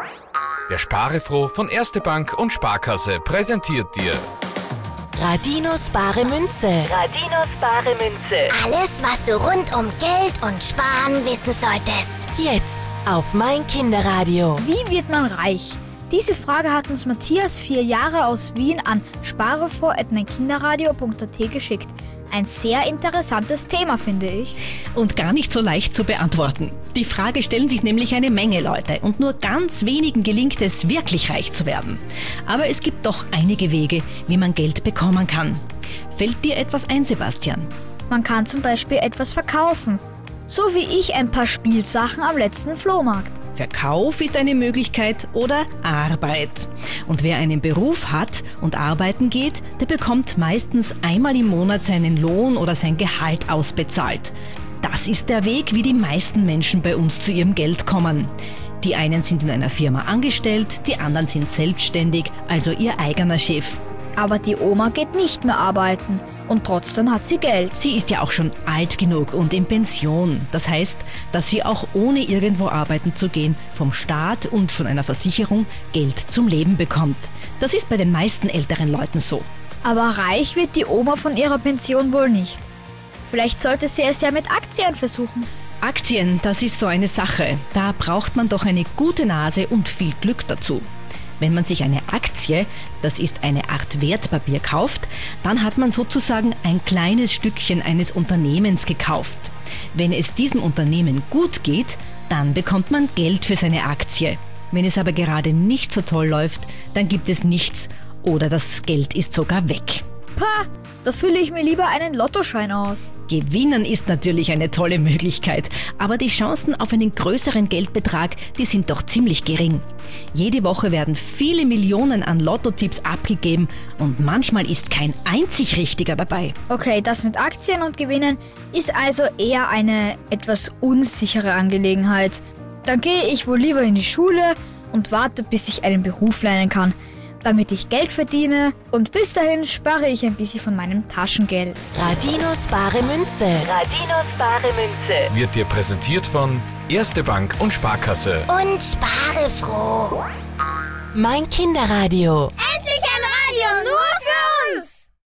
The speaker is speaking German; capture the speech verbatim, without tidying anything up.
Der Sparefroh von Erste Bank und Sparkasse präsentiert dir Radinos bare Münze. Radinos bare Münze. Alles, was du rund um Geld und Sparen wissen solltest. Jetzt auf mein Kinderradio. Wie wird man reich? Diese Frage hat uns Matthias, vier Jahre aus Wien, an sparefroh at mein kinderradio punkt a t geschickt. Ein sehr interessantes Thema, finde ich. Und gar nicht so leicht zu beantworten. Die Frage stellen sich nämlich eine Menge Leute und nur ganz wenigen gelingt es, wirklich reich zu werden. Aber es gibt doch einige Wege, wie man Geld bekommen kann. Fällt dir etwas ein, Sebastian? Man kann zum Beispiel etwas verkaufen. So wie ich ein paar Spielsachen am letzten Flohmarkt. Verkauf ist eine Möglichkeit oder Arbeit. Und wer einen Beruf hat und arbeiten geht, der bekommt meistens einmal im Monat seinen Lohn oder sein Gehalt ausbezahlt. Das ist der Weg, wie die meisten Menschen bei uns zu ihrem Geld kommen. Die einen sind in einer Firma angestellt, die anderen sind selbstständig, also ihr eigener Chef. Aber die Oma geht nicht mehr arbeiten und trotzdem hat sie Geld. Sie ist ja auch schon alt genug und in Pension. Das heißt, dass sie auch ohne irgendwo arbeiten zu gehen vom Staat und von einer Versicherung Geld zum Leben bekommt. Das ist bei den meisten älteren Leuten so. Aber reich wird die Oma von ihrer Pension wohl nicht. Vielleicht sollte sie es ja mit Aktien versuchen. Aktien, das ist so eine Sache. Da braucht man doch eine gute Nase und viel Glück dazu. Wenn man sich eine Aktie, das ist eine Art Wertpapier, kauft, dann hat man sozusagen ein kleines Stückchen eines Unternehmens gekauft. Wenn es diesem Unternehmen gut geht, dann bekommt man Geld für seine Aktie. Wenn es aber gerade nicht so toll läuft, dann gibt es nichts oder das Geld ist sogar weg. Pah, da fülle ich mir lieber einen Lottoschein aus. Gewinnen ist natürlich eine tolle Möglichkeit, aber die Chancen auf einen größeren Geldbetrag, die sind doch ziemlich gering. Jede Woche werden viele Millionen an Lottotipps abgegeben und manchmal ist kein einzig richtiger dabei. Okay, das mit Aktien und Gewinnen ist also eher eine etwas unsichere Angelegenheit. Dann gehe ich wohl lieber in die Schule und warte, bis ich einen Beruf lernen kann, damit ich Geld verdiene, und bis dahin spare ich ein bisschen von meinem Taschengeld. Radinos bare Münze. Radinos bare Münze. wird dir präsentiert von Erste Bank und Sparkasse. Und sparefroh. Mein Kinderradio.